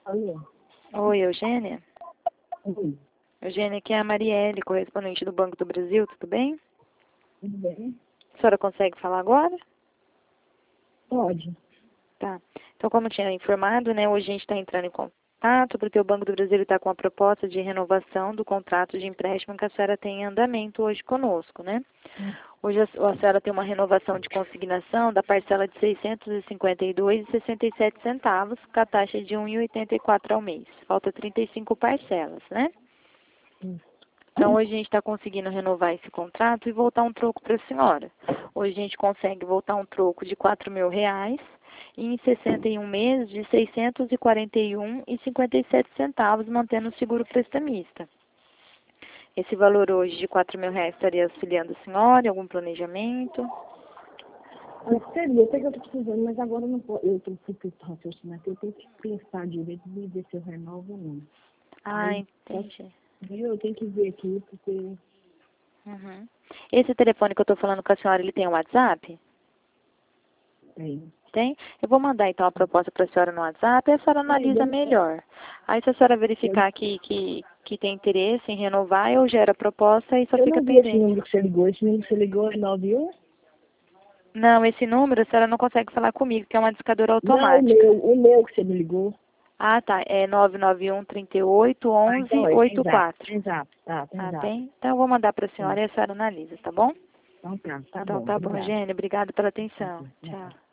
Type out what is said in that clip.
Alô? Oi, Eugênia? Oi, Eugênia, aqui é a Marielle, correspondente do Banco do Brasil, tudo bem? tudo bem? A senhora consegue falar agora? Pode. Tá. Então, como eu tinha informado, né, hoje a gente está entrando em contato porque o Banco do Brasil está com a proposta de renovação do contrato de empréstimo que a senhora tem em andamento hoje conosco, né? Hoje a senhora tem uma renovação de consignação da parcela de R$ 652,67, com a taxa de R$ 1,84 ao mês. Falta 35 parcelas, né? Então, hoje a gente está conseguindo renovar esse contrato e voltar um troco para a senhora. Hoje a gente consegue voltar um troco de R$ 4.000 e em 61 meses de R$ 641,57, mantendo o seguro prestamista. Esse valor hoje de R$ 4.000 estaria auxiliando a senhora em algum planejamento? Seria, até que eu tô precisando, mas agora eu não posso. Eu tô fui raciocinar aqui, eu tenho que pensar direito e ver se eu renovo ou não. Ah, Aí, entendi. eu tenho que ver aqui, porque Uhum. Esse telefone que eu estou falando com a senhora, ele tem um WhatsApp? tem. Tem? Eu vou mandar então a proposta para a senhora no WhatsApp e a senhora analisa melhor. Aí se a senhora verificar que tem interesse em renovar, eu gero a proposta e só Eu fica não vi esse pendente. número que você ligou. Esse número que você ligou é 91? Não, esse número a senhora não consegue falar comigo, que é uma discadora Não, automática. o meu que você me ligou. Ah, tá. É 991 38 Ah, 11 então é, tem zap. 84. Tem zap, tá, tem Ah, zap. tem? Então eu vou mandar para a Tem. senhora e a senhora analisa, tá bom? Então tá Então bom, tá bom, obrigada. Eugênia. Obrigada pela Tá atenção. bom, Tchau.